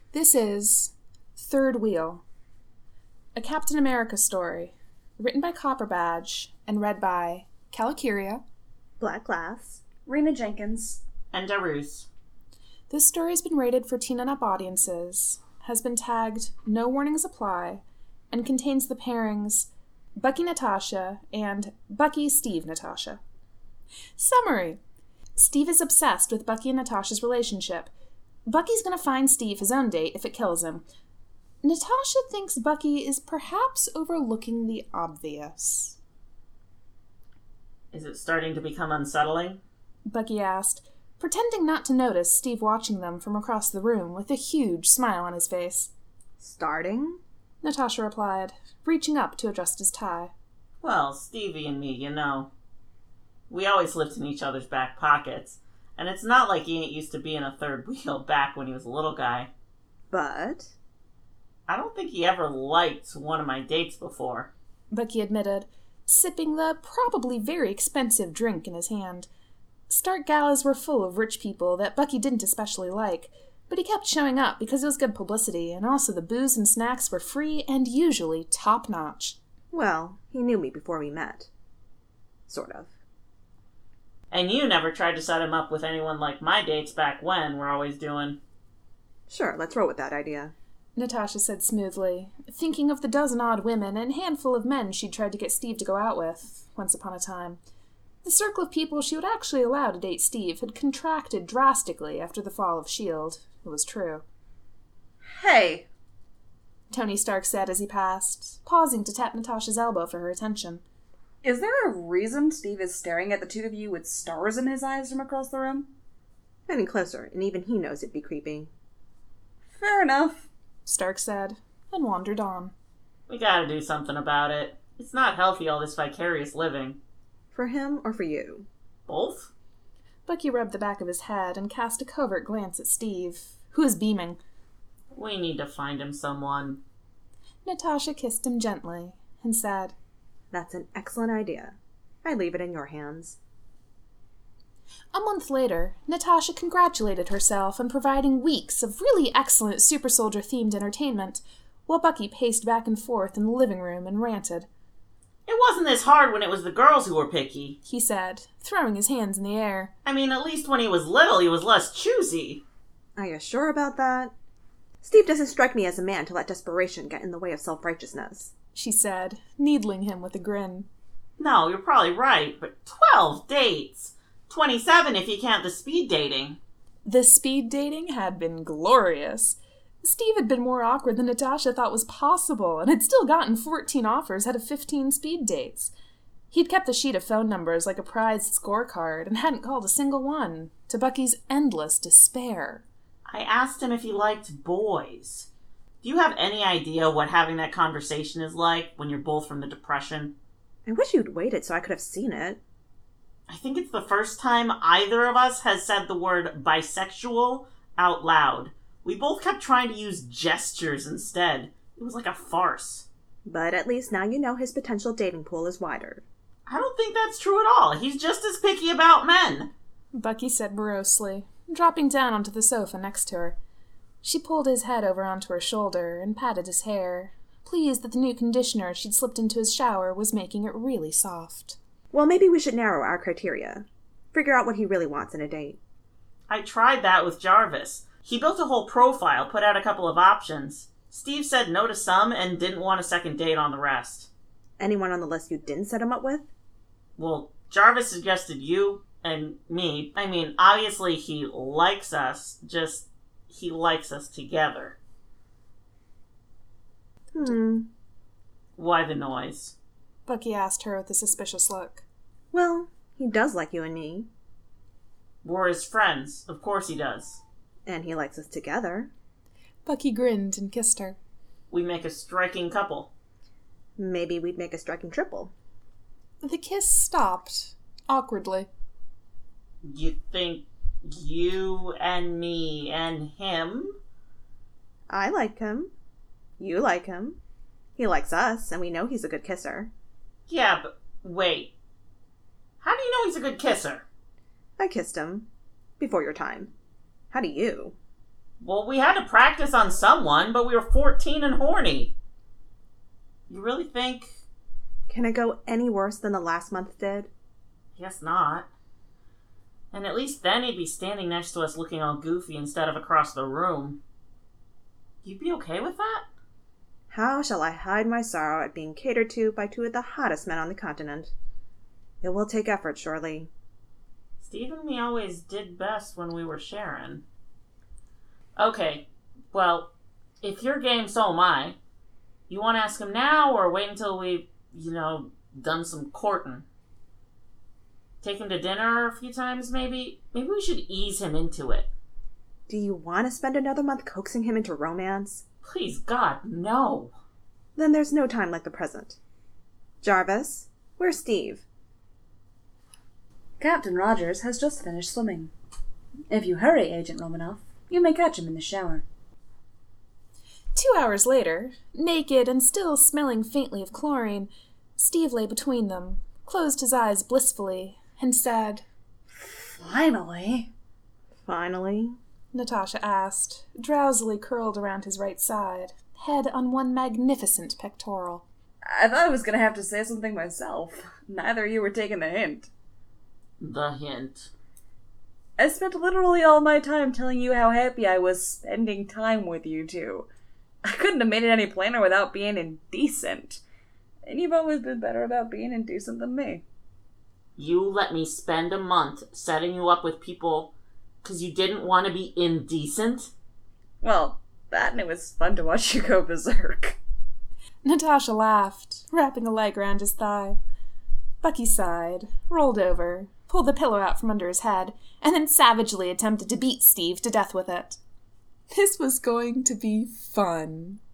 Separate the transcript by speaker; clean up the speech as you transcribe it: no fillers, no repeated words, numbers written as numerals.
Speaker 1: This is Third Wheel, a Captain America story, written by Copperbadge and read by Calicuria,
Speaker 2: Black Glass,
Speaker 3: Rena Jenkins,
Speaker 4: and Darus.
Speaker 1: This story has been rated for teen and up audiences, has been tagged No Warnings Apply, and contains the pairings Bucky Natasha and Bucky Steve Natasha. Summary. Steve is obsessed with Bucky and Natasha's relationship. Bucky's going to find Steve his own date if it kills him. Natasha thinks Bucky is perhaps overlooking the obvious.
Speaker 4: Is it starting to become unsettling?
Speaker 1: Bucky asked, pretending not to notice Steve watching them from across the room with a huge smile on his face.
Speaker 2: Starting?
Speaker 1: Natasha replied, reaching up to adjust his tie.
Speaker 4: Well, Stevie and me, we always lived in each other's back pockets, and it's not like he ain't used to being a third wheel back when he was a little guy.
Speaker 2: But?
Speaker 4: I don't think he ever liked one of my dates before,
Speaker 1: Bucky admitted, sipping the probably very expensive drink in his hand. Stark galas were full of rich people that Bucky didn't especially like, but he kept showing up because it was good publicity, and also the booze and snacks were free and usually top-notch.
Speaker 2: Well, he knew me before we met. Sort of.
Speaker 4: And you never tried to set him up with anyone like my dates back when were always doing.
Speaker 2: Sure, let's roll with that idea,
Speaker 1: Natasha said smoothly, thinking of the dozen odd women and handful of men she'd tried to get Steve to go out with, once upon a time. The circle of people she would actually allow to date Steve had contracted drastically after the fall of S.H.I.E.L.D. It was true.
Speaker 3: Hey!
Speaker 1: Tony Stark said as he passed, pausing to tap Natasha's elbow for her attention.
Speaker 3: Is there a reason Steve is staring at the two of you with stars in his eyes from across the room?
Speaker 2: Getting closer, and even he knows it'd be creepy.
Speaker 3: Fair enough,
Speaker 1: Stark said, and wandered on.
Speaker 4: We gotta do something about it. It's not healthy, all this vicarious living.
Speaker 2: For him or for you?
Speaker 4: Both?
Speaker 1: Bucky rubbed the back of his head and cast a covert glance at Steve, who was beaming.
Speaker 4: We need to find him someone.
Speaker 1: Natasha kissed him gently and said,
Speaker 2: That's an excellent idea. I leave it in your hands.
Speaker 1: A month later, Natasha congratulated herself on providing weeks of really excellent super soldier-themed entertainment, while Bucky paced back and forth in the living room and ranted.
Speaker 4: It wasn't this hard when it was the girls who were picky,
Speaker 1: He said, throwing his hands in the air.
Speaker 4: I mean, at least when he was little, he was less choosy.
Speaker 2: Are you sure about that? Steve doesn't strike me as a man to let desperation get in the way of self-righteousness,
Speaker 1: She said, needling him with a grin.
Speaker 4: No, you're probably right, but 12 dates! 27 if you count the speed dating.
Speaker 1: The speed dating had been glorious. Steve had been more awkward than Natasha thought was possible, and had still gotten 14 offers out of 15 speed dates. He'd kept the sheet of phone numbers like a prized scorecard, and hadn't called a single one, to Bucky's endless despair.
Speaker 4: I asked him if he liked boys. Do you have any idea what having that conversation is like when you're both from the Depression?
Speaker 2: I wish you'd waited so I could have seen it.
Speaker 4: I think it's the first time either of us has said the word bisexual out loud. We both kept trying to use gestures instead. It was like a farce.
Speaker 2: But at least now you know his potential dating pool is wider.
Speaker 4: I don't think that's true at all. He's just as picky about men.
Speaker 1: Bucky said morosely, dropping down onto the sofa next to her. She pulled his head over onto her shoulder and patted his hair, pleased that the new conditioner she'd slipped into his shower was making it really soft.
Speaker 2: Well, maybe we should narrow our criteria. Figure out what he really wants in a date.
Speaker 4: I tried that with Jarvis. He built a whole profile, put out a couple of options. Steve said no to some and didn't want a second date on the rest.
Speaker 2: Anyone on the list you didn't set him up with?
Speaker 4: Well, Jarvis suggested you and me. I mean, obviously he likes us, just he likes us together. Why the noise?
Speaker 1: Bucky asked her with a suspicious look.
Speaker 2: Well, he does like you and me.
Speaker 4: We're his friends. Of course he does.
Speaker 2: And he likes us together.
Speaker 1: Bucky grinned and kissed her.
Speaker 4: We make a striking couple.
Speaker 2: Maybe we'd make a striking triple.
Speaker 1: The kiss stopped, awkwardly.
Speaker 4: You think you and me and him?
Speaker 2: I like him. You like him. He likes us, and we know he's a good kisser.
Speaker 4: Yeah, but wait. How do you know he's a good kisser?
Speaker 2: I kissed him. Before your time. How do you?
Speaker 4: Well, we had to practice on someone, but we were 14 and horny. You really think?
Speaker 2: Can it go any worse than the last month did?
Speaker 4: Guess not. And at least then he'd be standing next to us looking all goofy instead of across the room. You'd be okay with that?
Speaker 2: How shall I hide my sorrow at being catered to by two of the hottest men on the continent? It will take effort, surely.
Speaker 4: Steve and me always did best when we were sharing. Okay, well, if you're game, so am I. You want to ask him now, or wait until we've, done some courting? Take him to dinner a few times, maybe? Maybe we should ease him into it.
Speaker 2: Do you want to spend another month coaxing him into romance?
Speaker 4: Please, God, no.
Speaker 2: Then there's no time like the present. Jarvis, where's Steve?
Speaker 3: Captain Rogers has just finished swimming. If you hurry, Agent Romanoff, you may catch him in the shower.
Speaker 1: 2 hours later, naked and still smelling faintly of chlorine, Steve lay between them, closed his eyes blissfully, and said,
Speaker 3: Finally?
Speaker 2: Finally?
Speaker 1: Natasha asked, drowsily curled around his right side, head on one magnificent pectoral.
Speaker 3: I thought I was going to have to say something myself. Neither of you were taking the hint.
Speaker 4: The hint.
Speaker 3: I spent literally all my time telling you how happy I was spending time with you two. I couldn't have made it any plainer without being indecent. And you've always been better about being indecent than me.
Speaker 4: You let me spend a month setting you up with people because you didn't want to be indecent?
Speaker 3: Well, that and it was fun to watch you go berserk.
Speaker 1: Natasha laughed, wrapping a leg around his thigh. Bucky sighed, rolled over, pulled the pillow out from under his head, and then savagely attempted to beat Steve to death with it. This was going to be fun.